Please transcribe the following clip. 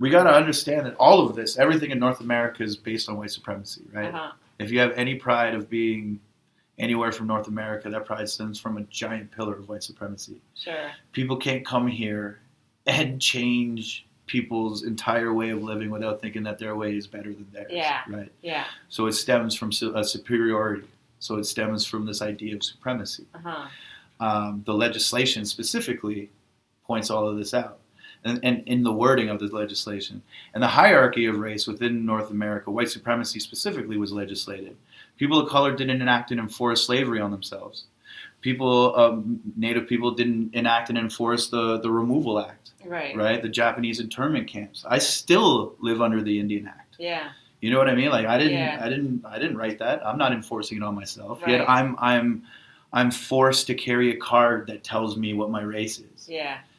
we got to understand that all of this, everything in North America is based on white supremacy, right? If you have any pride of being anywhere from North America, that pride stems from a giant pillar of white supremacy. Sure. People can't come here and change people's entire way of living without thinking that their way is better than theirs. Yeah. Right? Yeah. So it stems from a superiority. So it stems from this idea of supremacy. The legislation specifically points all of this out. And in the wording of the legislation. And the hierarchy of race within North America, white supremacy specifically, was legislated. People of color didn't enact and enforce slavery on themselves. Native people didn't enact and enforce the Removal Act. Right? The Japanese internment camps. I still live under the Indian Act. Yeah. You know what I mean? Like I didn't write that. I'm not enforcing it on myself. Right. Yet I'm forced to carry a card that tells me what my race is. Yeah.